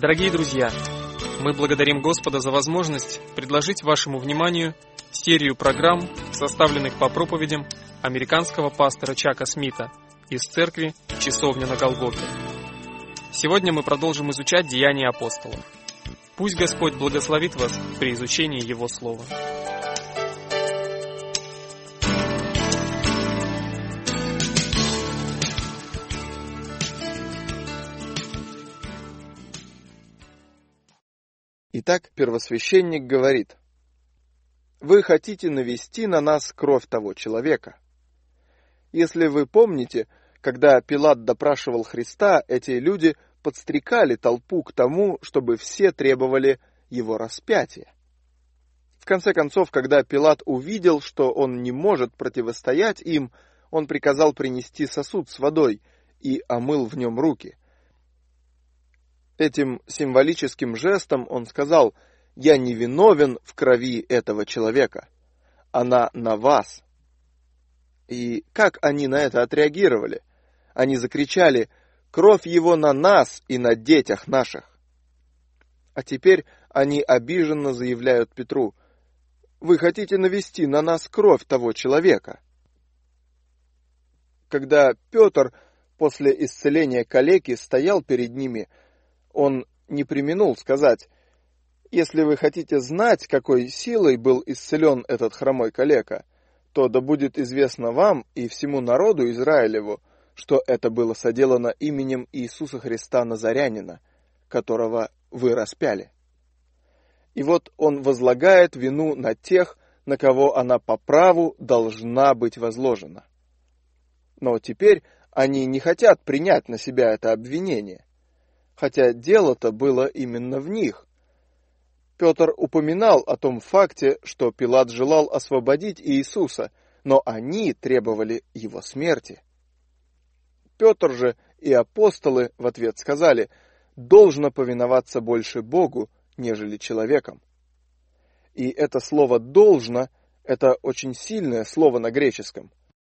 Дорогие друзья, мы благодарим Господа за возможность предложить вашему вниманию серию программ, составленных по проповедям американского пастора Чака Смита из церкви «Часовня на Голгофе». Сегодня мы продолжим изучать Деяния апостолов. Пусть Господь благословит вас при изучении Его Слова. Итак, первосвященник говорит: «Вы хотите навести на нас кровь того человека». Если вы помните, когда Пилат допрашивал Христа, эти люди подстрекали толпу к тому, чтобы все требовали его распятия. В конце концов, когда Пилат увидел, что он не может противостоять им, он приказал принести сосуд с водой и омыл в нем руки. Этим символическим жестом он сказал: «Я не виновен в крови этого человека. Она на вас». И как они на это отреагировали? Они закричали: «Кровь его на нас и на детях наших». А теперь они обиженно заявляют Петру: «Вы хотите навести на нас кровь того человека». Когда Петр после исцеления калеки стоял перед ними, он не преминул сказать: «Если вы хотите знать, какой силой был исцелен этот хромой калека, то да будет известно вам и всему народу Израилеву, что это было соделано именем Иисуса Христа Назарянина, которого вы распяли». И вот он возлагает вину на тех, на кого она по праву должна быть возложена. Но теперь они не хотят принять на себя это обвинение, хотя дело-то было именно в них. Петр упоминал о том факте, что Пилат желал освободить Иисуса, но они требовали его смерти. Петр же и апостолы в ответ сказали: «Должно повиноваться больше Богу, нежели человеком». И это слово «должно» — это очень сильное слово на греческом.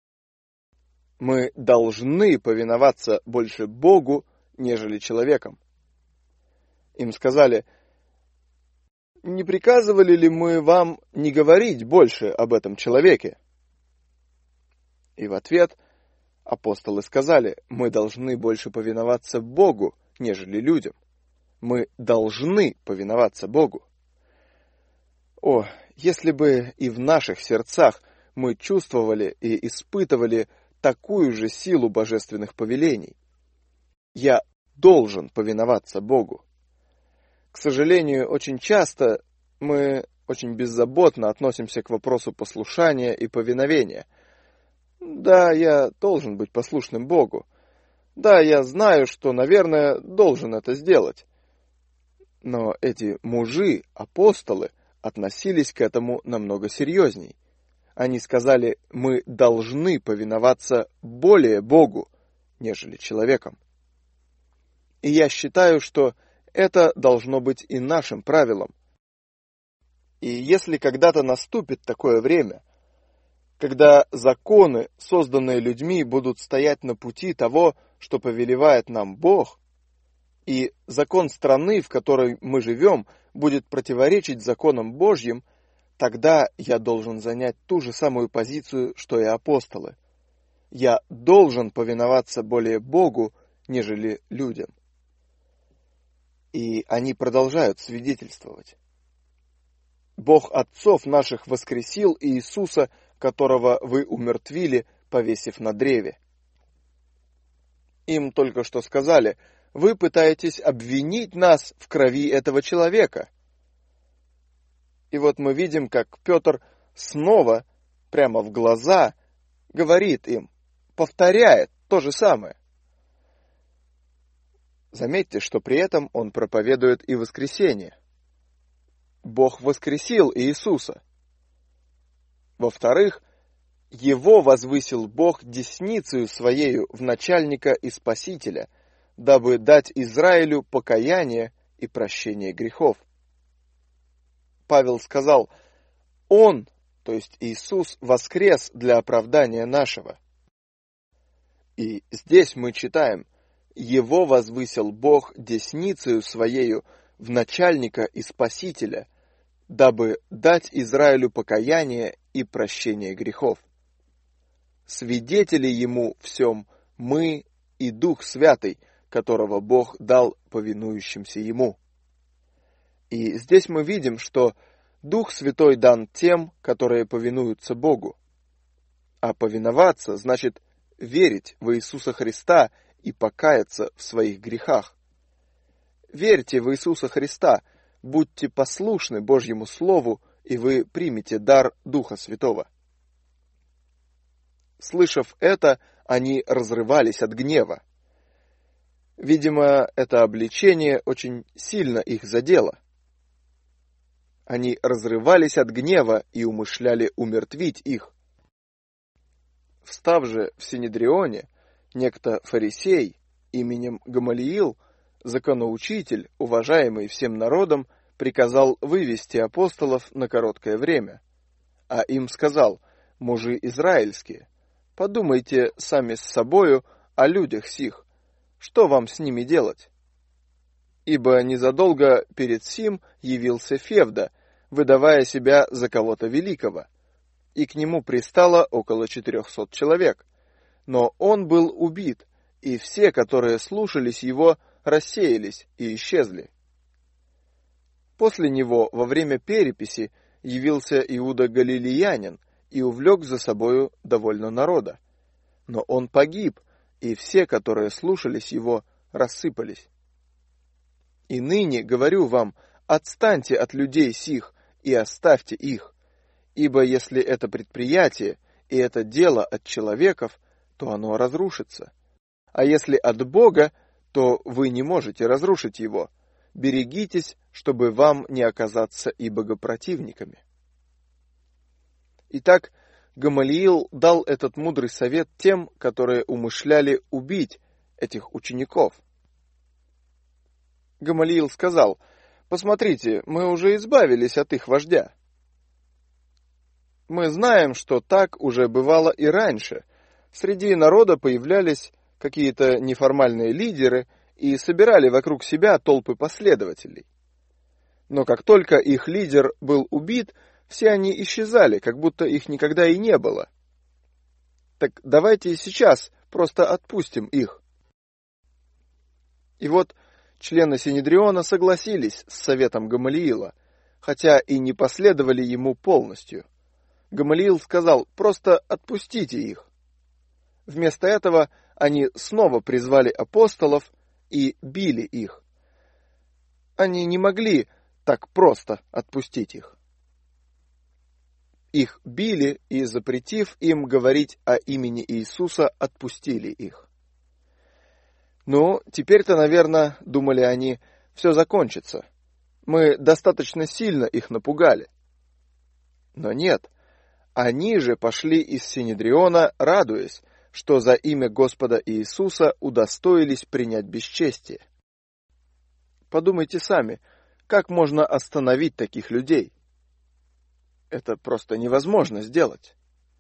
Мы должны повиноваться больше Богу, нежели человеком. Им сказали: «Не приказывали ли мы вам не говорить больше об этом человеке?» И в ответ апостолы сказали: «Мы должны больше повиноваться Богу, нежели людям. Мы должны повиноваться Богу». О, если бы и в наших сердцах мы чувствовали и испытывали такую же силу божественных повелений. Я должен повиноваться Богу. К сожалению, очень часто мы очень беззаботно относимся к вопросу послушания и повиновения. Да, я должен быть послушным Богу. Да, я знаю, что, наверное, должен это сделать. Но эти мужи, апостолы, относились к этому намного серьезней. Они сказали: мы должны повиноваться более Богу, нежели человеком. И я считаю, что это должно быть и нашим правилом. И если когда-то наступит такое время, когда законы, созданные людьми, будут стоять на пути того, что повелевает нам Бог, и закон страны, в которой мы живем, будет противоречить законам Божьим, тогда я должен занять ту же самую позицию, что и апостолы. Я должен повиноваться более Богу, нежели людям. И они продолжают свидетельствовать. Бог отцов наших воскресил Иисуса, которого вы умертвили, повесив на древе. Им только что сказали: вы пытаетесь обвинить нас в крови этого человека. И вот мы видим, как Петр снова, прямо в глаза, говорит им, повторяет то же самое. Заметьте, что при этом он проповедует и воскресение. Бог воскресил Иисуса. Во-вторых, Его возвысил Бог десницею Своею в начальника и Спасителя, дабы дать Израилю покаяние и прощение грехов. Павел сказал: Он, то есть Иисус, воскрес для оправдания нашего. И здесь мы читаем: его возвысил Бог десницею Своею в начальника и спасителя, дабы дать Израилю покаяние и прощение грехов. Свидетели Ему всем мы и Дух Святый, которого Бог дал повинующимся Ему». И здесь мы видим, что Дух Святой дан тем, которые повинуются Богу. А повиноваться значит верить в Иисуса Христа и покаяться в своих грехах. Верьте в Иисуса Христа, будьте послушны Божьему Слову, и вы примете дар Духа Святого. Слышав это, они разрывались от гнева. Видимо, это обличение очень сильно их задело. Они разрывались от гнева и умышляли умертвить их. Встав же в Синедрионе, некто фарисей именем Гамалиил, законоучитель, уважаемый всем народом, приказал вывести апостолов на короткое время. А им сказал: «Мужи израильские, подумайте сами с собою о людях сих, что вам с ними делать? Ибо незадолго перед сим явился Февда, выдавая себя за кого-то великого, и к нему пристало около 400 человек. Но он был убит, и все, которые слушались его, рассеялись и исчезли. После него, во время переписи, явился Иуда Галилеянин и увлек за собою довольно народа. Но он погиб, и все, которые слушались его, рассыпались. И ныне говорю вам, отстаньте от людей сих и оставьте их, ибо если это предприятие и это дело от человеков, то оно разрушится. А если от Бога, то вы не можете разрушить его. Берегитесь, чтобы вам не оказаться и богопротивниками». Итак, Гамалиил дал этот мудрый совет тем, которые умышляли убить этих учеников. Гамалиил сказал: «Посмотрите, мы уже избавились от их вождя. Мы знаем, что так уже бывало и раньше. Среди народа появлялись какие-то неформальные лидеры и собирали вокруг себя толпы последователей. Но как только их лидер был убит, все они исчезали, как будто их никогда и не было. Так давайте сейчас просто отпустим их». И вот члены Синедриона согласились с советом Гамалиила, хотя и не последовали ему полностью. Гамалиил сказал: «Просто отпустите их». Вместо этого они снова призвали апостолов и били их. Они не могли так просто отпустить их. Их били и, запретив им говорить о имени Иисуса, отпустили их. «Ну, теперь-то, наверное, — думали они, — все закончится. Мы достаточно сильно их напугали». Но нет, они же пошли из Синедриона, радуясь, что за имя Господа Иисуса удостоились принять бесчестие. Подумайте сами, как можно остановить таких людей? Это просто невозможно сделать.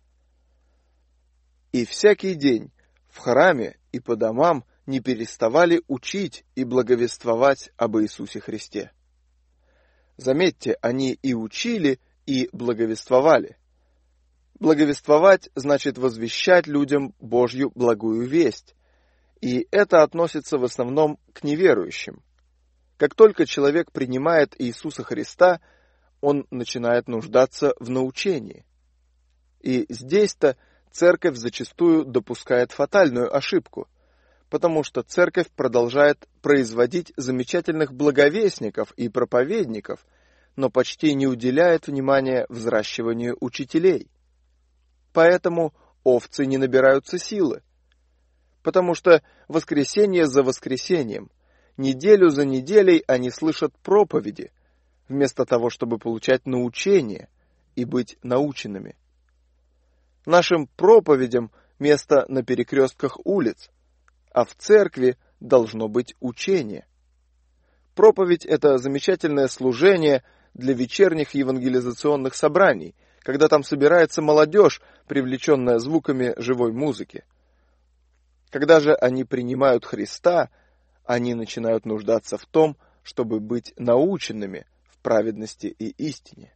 И всякий день в храме и по домам не переставали учить и благовествовать об Иисусе Христе. Заметьте, они и учили, и благовествовали. Благовествовать значит возвещать людям Божью благую весть, и это относится в основном к неверующим. Как только человек принимает Иисуса Христа, он начинает нуждаться в научении. И здесь-то церковь зачастую допускает фатальную ошибку, потому что церковь продолжает производить замечательных благовестников и проповедников, но почти не уделяет внимания взращиванию учителей. Поэтому овцы не набираются силы, потому что воскресенье за воскресеньем, неделю за неделей они слышат проповеди, вместо того, чтобы получать научение и быть наученными. Нашим проповедям место на перекрестках улиц, а в церкви должно быть учение. Проповедь — это замечательное служение для вечерних евангелизационных собраний, когда там собирается молодежь, привлеченная звуками живой музыки. Когда же они принимают Христа, они начинают нуждаться в том, чтобы быть наученными в праведности и истине.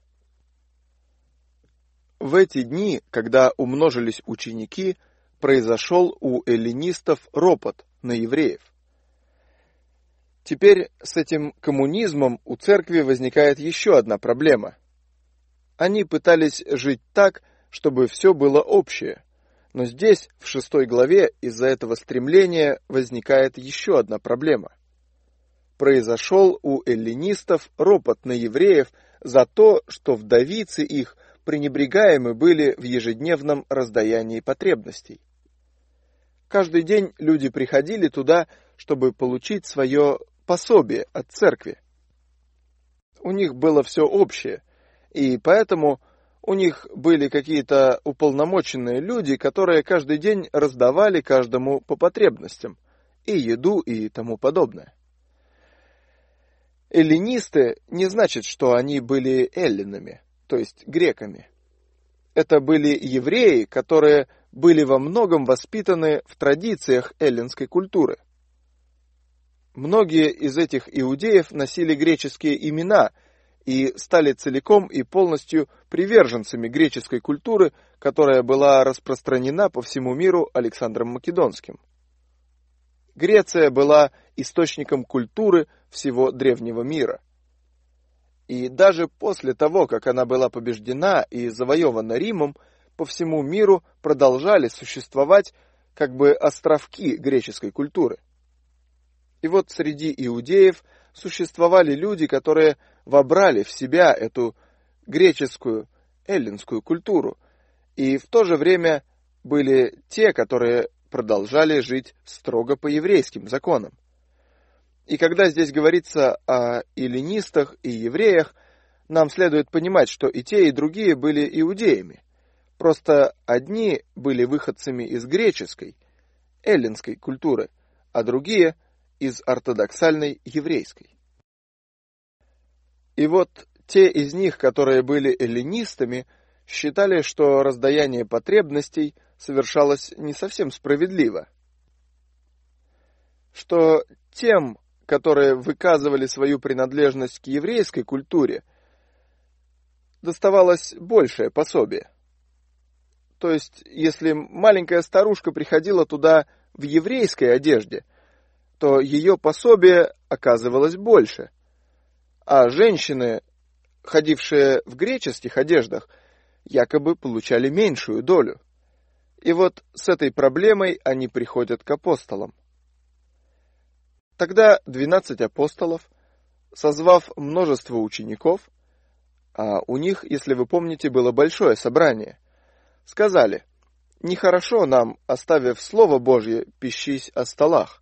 В эти дни, когда умножились ученики, произошел у эллинистов ропот на евреев. Теперь с этим коммунизмом у церкви возникает еще одна проблема. Они пытались жить так, чтобы все было общее. Но здесь, в 6 главе, из-за этого стремления возникает еще одна проблема. Произошел у эллинистов ропот на евреев за то, что вдовицы их пренебрегаемы были в ежедневном раздаянии потребностей. Каждый день люди приходили туда, чтобы получить свое пособие от церкви. У них было все общее, и поэтому у них были какие-то уполномоченные люди, которые каждый день раздавали каждому по потребностям, и еду, и тому подобное. Эллинисты не значит, что они были эллинами, то есть греками. Это были евреи, которые были во многом воспитаны в традициях эллинской культуры. Многие из этих иудеев носили греческие имена и стали целиком и полностью приверженцами греческой культуры, которая была распространена по всему миру Александром Македонским. Греция была источником культуры всего древнего мира. И даже после того, как она была побеждена и завоевана Римом, по всему миру продолжали существовать как бы островки греческой культуры. И вот среди иудеев существовали люди, которые вобрали в себя эту греческую, эллинскую культуру, и в то же время были те, которые продолжали жить строго по еврейским законам. И когда здесь говорится о эллинистах и евреях, нам следует понимать, что и те, и другие были иудеями. Просто одни были выходцами из греческой, эллинской культуры, а другие – из ортодоксальной еврейской. И вот те из них, которые были эллинистами, считали, что раздаяние потребностей совершалось не совсем справедливо. Что тем, которые выказывали свою принадлежность к еврейской культуре, доставалось большее пособие. То есть, если маленькая старушка приходила туда в еврейской одежде, то ее пособие оказывалось больше, а женщины, ходившие в греческих одеждах, якобы получали меньшую долю. И вот с этой проблемой они приходят к апостолам. Тогда 12 апостолов, созвав множество учеников, а у них, если вы помните, было большое собрание, сказали: «Нехорошо нам, оставив Слово Божье, пищись о столах».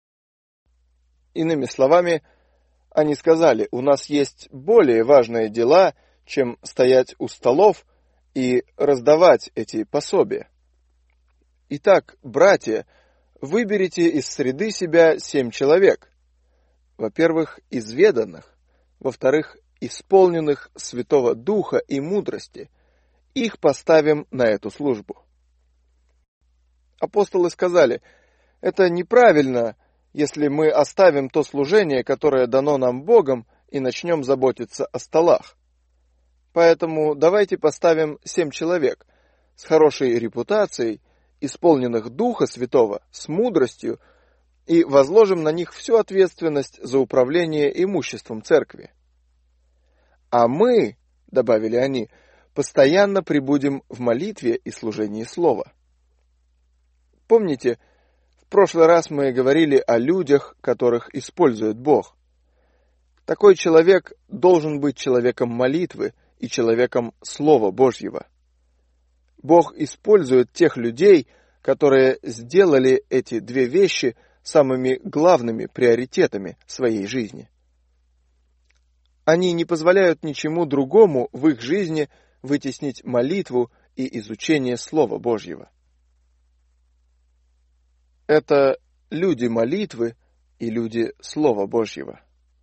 Иными словами, они сказали: у нас есть более важные дела, чем стоять у столов и раздавать эти пособия. Итак, братья, выберите из среды себя 7 человек. Во-первых, изведанных, во-вторых, исполненных Святого Духа и мудрости. Их поставим на эту службу. Апостолы сказали: это неправильно, если мы оставим то служение, которое дано нам Богом, и начнем заботиться о столах. Поэтому давайте поставим 7 человек с хорошей репутацией, исполненных Духа Святого, с мудростью, и возложим на них всю ответственность за управление имуществом церкви. А мы, добавили они, постоянно пребудем в молитве и служении слова. Помните, в прошлый раз мы говорили о людях, которых использует Бог. Такой человек должен быть человеком молитвы и человеком Слова Божьего. Бог использует тех людей, которые сделали эти 2 вещи самыми главными приоритетами своей жизни. Они не позволяют ничему другому в их жизни вытеснить молитву и изучение Слова Божьего. Это люди молитвы и люди Слова Божьего.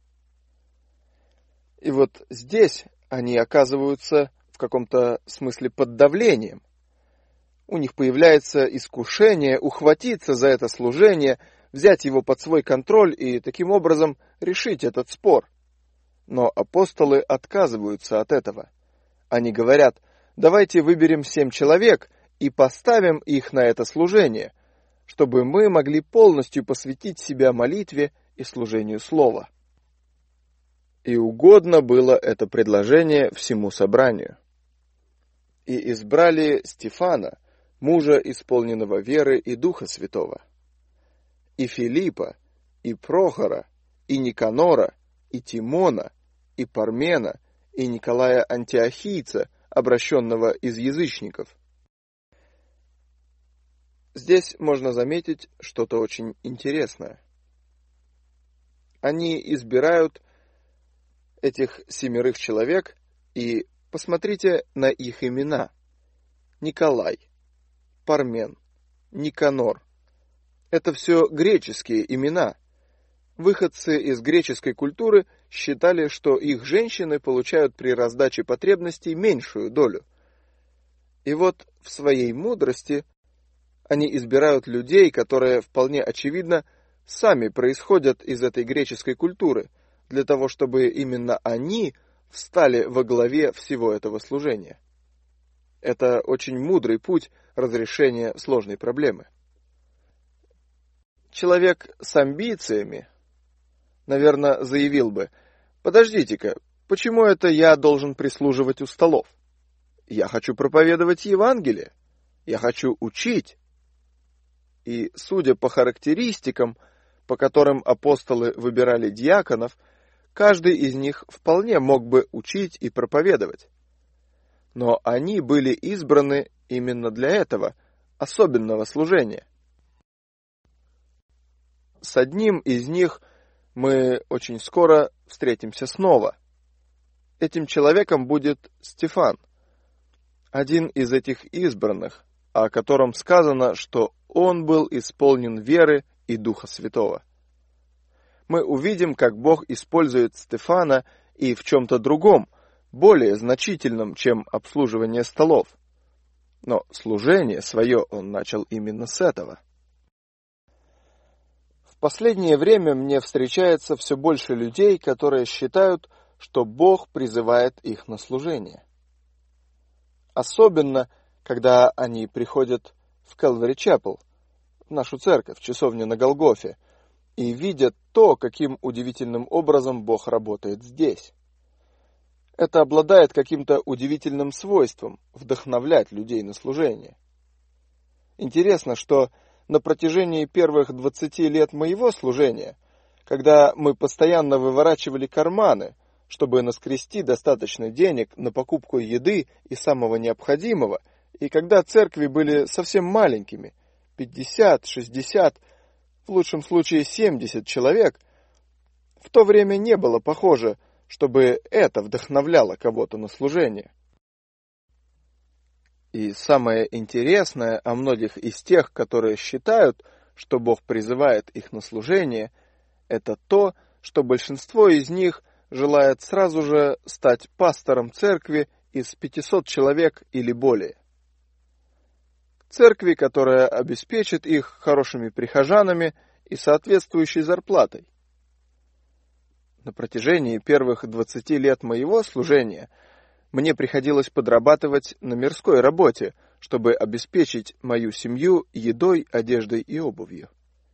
И вот здесь они оказываются в каком-то смысле под давлением. У них появляется искушение ухватиться за это служение, взять его под свой контроль и таким образом решить этот спор. Но апостолы отказываются от этого. Они говорят: давайте выберем 7 человек и поставим их на это служение, чтобы мы могли полностью посвятить себя молитве и служению слова. И угодно было это предложение всему собранию. И избрали Стефана, мужа, исполненного веры и Духа Святого, и Филиппа, и Прохора, и Никанора, и Тимона, и Пармена, и Николая Антиохийца, обращенного из язычников. Здесь можно заметить что-то очень интересное. Они избирают этих 7 человек, и посмотрите на их имена. Николай, Пармен, Никанор. Это все греческие имена. Выходцы из греческой культуры считали, что их женщины получают при раздаче потребностей меньшую долю. И вот в своей мудрости они избирают людей, которые, вполне очевидно, сами происходят из этой греческой культуры, для того, чтобы именно они встали во главе всего этого служения. Это очень мудрый путь разрешения сложной проблемы. Человек с амбициями, наверное, заявил бы: подождите-ка, почему это я должен прислуживать у столов? Я хочу проповедовать Евангелие, я хочу учить. И, судя по характеристикам, по которым апостолы выбирали диаконов, каждый из них вполне мог бы учить и проповедовать. Но они были избраны именно для этого особенного служения. С одним из них мы очень скоро встретимся снова. Этим человеком будет Стефан, один из этих избранных, о котором сказано, что он был исполнен веры и Духа Святого. Мы увидим, как Бог использует Стефана и в чем-то другом, более значительном, чем обслуживание столов. Но служение свое он начал именно с этого. В последнее время мне встречается все больше людей, которые считают, что Бог призывает их на служение. Особенно, когда они приходят в Calvary Chapel, в нашу церковь, часовню на Голгофе, и видят то, каким удивительным образом Бог работает здесь. Это обладает каким-то удивительным свойством вдохновлять людей на служение. Интересно, что на протяжении первых 20 лет моего служения, когда мы постоянно выворачивали карманы, чтобы наскрести достаточно денег на покупку еды и самого необходимого, и когда церкви были совсем маленькими, 50, 60, в лучшем случае 70 человек, в то время не было похоже, чтобы это вдохновляло кого-то на служение. И самое интересное о многих из тех, которые считают, что Бог призывает их на служение, это то, что большинство из них желает сразу же стать пастором церкви из 500 человек или более. Церкви, которая обеспечит их хорошими прихожанами и соответствующей зарплатой. На протяжении первых 20 лет моего служения мне приходилось подрабатывать на мирской работе, чтобы обеспечить мою семью едой, одеждой и обувью.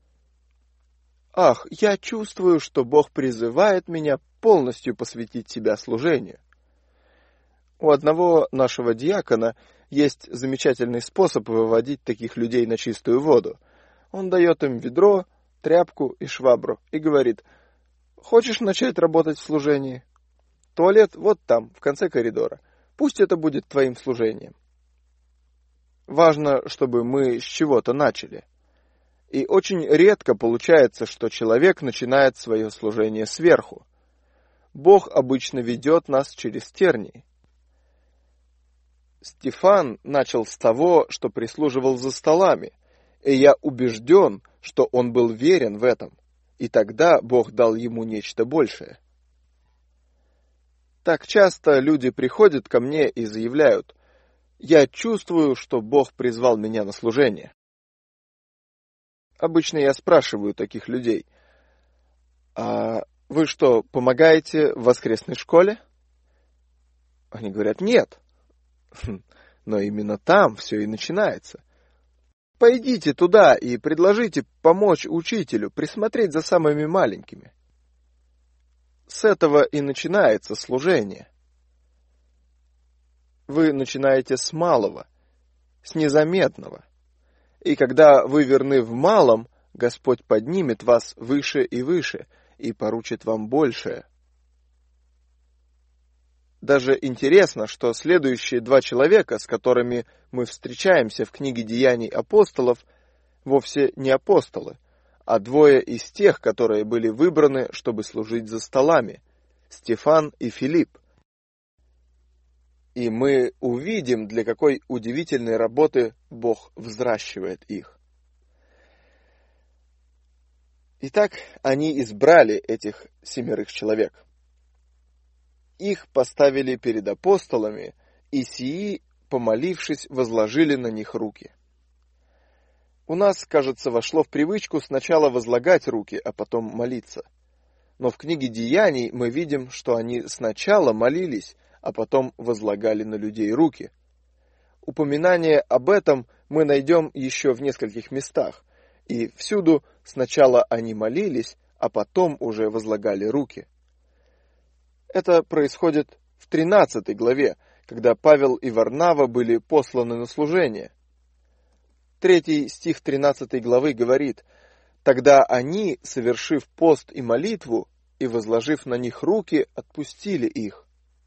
Ах, я чувствую, что Бог призывает меня полностью посвятить себя служению. У одного нашего диакона есть замечательный способ выводить таких людей на чистую воду. Он дает им ведро, тряпку и швабру и говорит: «Хочешь начать работать в служении? Туалет вот там, в конце коридора. Пусть это будет твоим служением». Важно, чтобы мы с чего-то начали. И очень редко получается, что человек начинает свое служение сверху. Бог обычно ведет нас через тернии. Стефан начал с того, что прислуживал за столами, и я убежден, что он был верен в этом, и тогда Бог дал ему нечто большее. Так часто люди приходят ко мне и заявляют: Я чувствую, что Бог призвал меня на служение. Обычно я спрашиваю таких людей: а вы что, помогаете в воскресной школе? Они говорят: нет. Но именно там все и начинается. Пойдите туда и предложите помочь учителю присмотреть за самыми маленькими. С этого и начинается служение. Вы начинаете с малого, с незаметного. И когда вы верны в малом, Господь поднимет вас выше и выше и поручит вам большее. Даже интересно, что следующие 2 человека, с которыми мы встречаемся в книге Деяний апостолов, вовсе не апостолы, а 2 из тех, которые были выбраны, чтобы служить за столами – Стефан и Филипп. И мы увидим, для какой удивительной работы Бог взращивает их. Итак, они избрали этих 7 человек. Их поставили перед апостолами, и сии, помолившись, возложили на них руки. У нас, кажется, вошло в привычку сначала возлагать руки, а потом молиться. Но в книге Деяний мы видим, что они сначала молились, а потом возлагали на людей руки. Упоминание об этом мы найдем еще в нескольких местах, и всюду сначала они молились, а потом уже возлагали руки. Это происходит в 13 главе, когда Павел и Варнава были посланы на служение. 3 стих 13 главы говорит: «Тогда они, совершив пост и молитву, и возложив на них руки, отпустили их».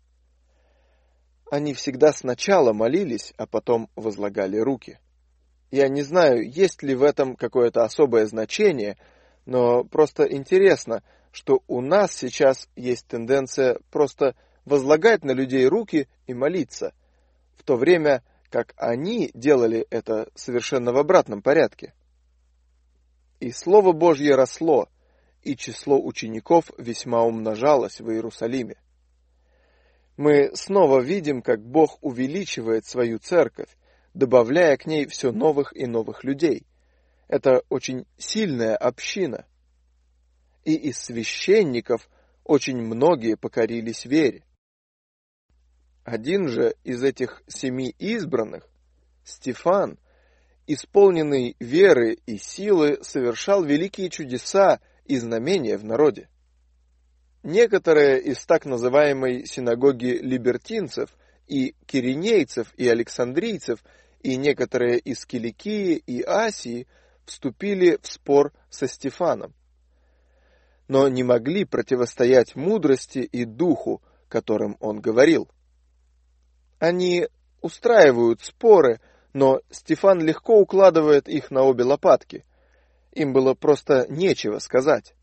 Они всегда сначала молились, а потом возлагали руки. Я не знаю, есть ли в этом какое-то особое значение, но просто интересно, что у нас сейчас есть тенденция просто возлагать на людей руки и молиться, в то время как они делали это совершенно в обратном порядке. И Слово Божье росло, и число учеников весьма умножалось в Иерусалиме. Мы снова видим, как Бог увеличивает свою церковь, добавляя к ней все новых и новых людей. Это очень сильная община. И из священников очень многие покорились вере. Один же из этих 7 избранных, Стефан, исполненный веры и силы, совершал великие чудеса и знамения в народе. Некоторые из так называемой синагоги либертинцев и киринейцев и александрийцев и некоторые из Киликии и Асии вступили в спор со Стефаном, но не могли противостоять мудрости и духу, которым он говорил. Они устраивают споры, но Стефан легко укладывает их на обе лопатки. Им было просто нечего сказать.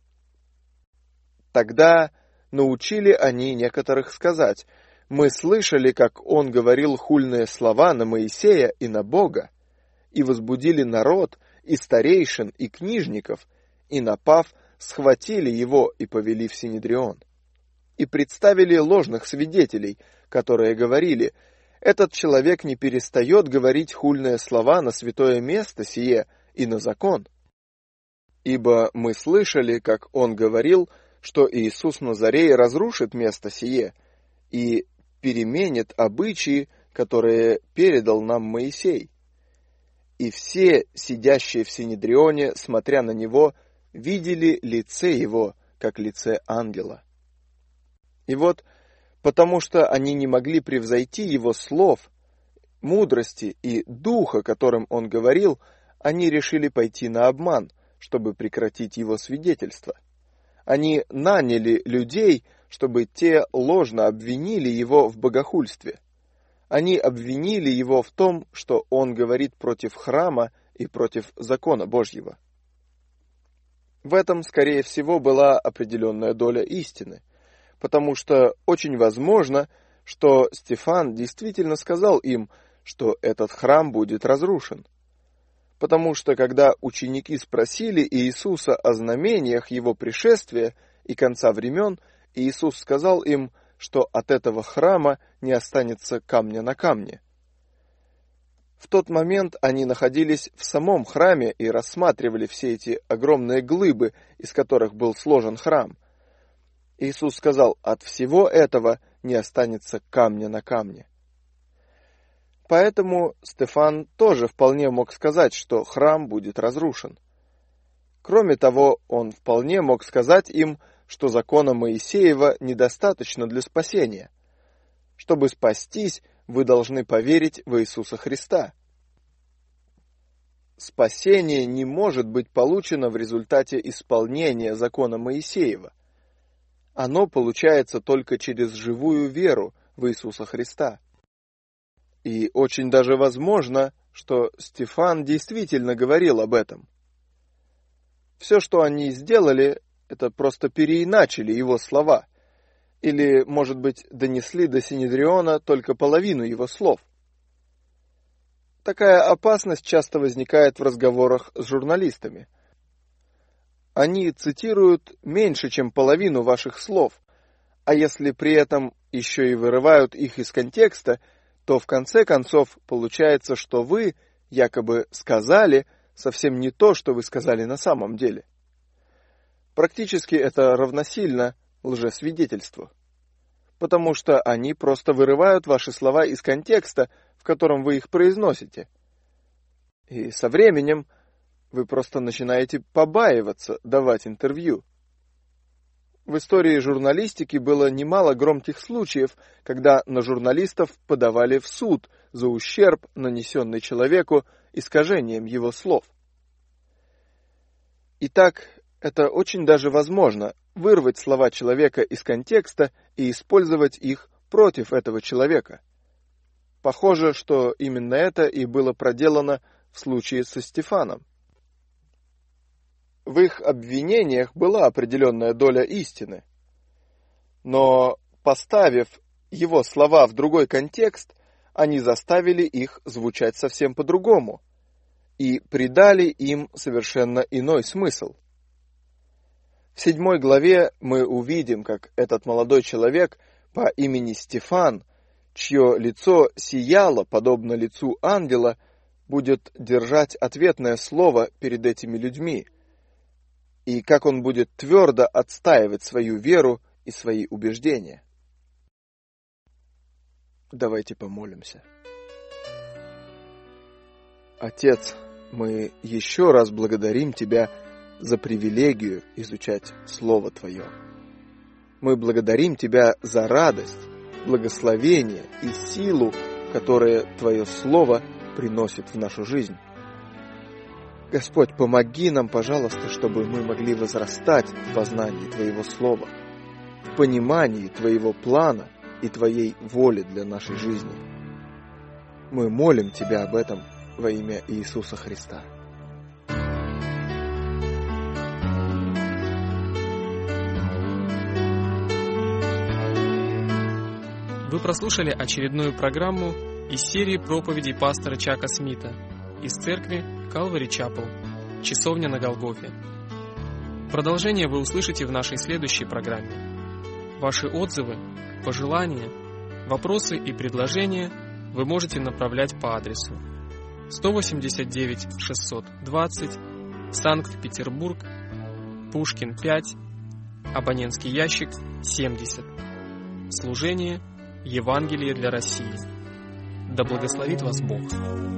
Тогда научили они некоторых сказать: «Мы слышали, как он говорил хульные слова на Моисея и на Бога, и возбудили народ, и старейшин, и книжников, и, напав, схватили его и повели в Синедрион. И представили ложных свидетелей, которые говорили: этот человек не перестает говорить хульные слова на святое место сие и на закон. Ибо мы слышали, как он говорил, что Иисус Назарей разрушит место сие и переменит обычаи, которые передал нам Моисей. И все, сидящие в Синедрионе, смотря на него, видели лице его, как лице ангела». И вот, потому что они не могли превзойти его слов, мудрости и духа, которым он говорил, они решили пойти на обман, чтобы прекратить его свидетельство. Они наняли людей, чтобы те ложно обвинили его в богохульстве. Они обвинили его в том, что он говорит против храма и против закона Божьего. В этом, скорее всего, была определенная доля истины, потому что очень возможно, что Стефан действительно сказал им, что этот храм будет разрушен. Потому что, когда ученики спросили Иисуса о знамениях его пришествия и конца времен, Иисус сказал им, что от этого храма не останется камня на камне. В тот момент они находились в самом храме и рассматривали все эти огромные глыбы, из которых был сложен храм. Иисус сказал: «От всего этого не останется камня на камне». Поэтому Стефан тоже вполне мог сказать, что храм будет разрушен. Кроме того, он вполне мог сказать им, что закона Моисеева недостаточно для спасения. Чтобы спастись, вы должны поверить в Иисуса Христа. Спасение не может быть получено в результате исполнения закона Моисеева. Оно получается только через живую веру в Иисуса Христа. И очень даже возможно, что Стефан действительно говорил об этом. Все, что они сделали, это просто переиначили его слова, или, может быть, донесли до Синедриона только половину его слов. Такая опасность часто возникает в разговорах с журналистами. Они цитируют меньше, чем половину ваших слов, а если при этом еще и вырывают их из контекста, то в конце концов получается, что вы якобы сказали совсем не то, что вы сказали на самом деле. Практически это равносильно лжесвидетельству, потому что они просто вырывают ваши слова из контекста, в котором вы их произносите. И со временем вы просто начинаете побаиваться давать интервью. В истории журналистики было немало громких случаев, когда на журналистов подавали в суд за ущерб, нанесенный человеку искажением его слов. Итак, это очень даже возможно — вырвать слова человека из контекста и использовать их против этого человека. Похоже, что именно это и было проделано в случае со Стефаном. В их обвинениях была определенная доля истины. Но, поставив его слова в другой контекст, они заставили их звучать совсем по-другому и придали им совершенно иной смысл. В 7 главе мы увидим, как этот молодой человек по имени Стефан, чье лицо сияло, подобно лицу ангела, будет держать ответное слово перед этими людьми, и как он будет твердо отстаивать свою веру и свои убеждения. Давайте помолимся. Отец, мы еще раз благодарим Тебя за привилегию изучать Слово Твое. Мы благодарим Тебя за радость, благословение и силу, которые Твое Слово приносит в нашу жизнь. Господь, помоги нам, пожалуйста, чтобы мы могли возрастать в познании Твоего Слова, в понимании Твоего плана и Твоей воли для нашей жизни. Мы молим Тебя об этом во имя Иисуса Христа. Вы прослушали очередную программу из серии проповедей пастора Чака Смита из церкви Calvary Chapel, Часовня на Голгофе. Продолжение вы услышите в нашей следующей программе. Ваши отзывы, пожелания, вопросы и предложения вы можете направлять по адресу 189 620, Санкт-Петербург, Пушкин 5, абонентский ящик 70. Служение Евангелие для России. Да благословит вас Бог.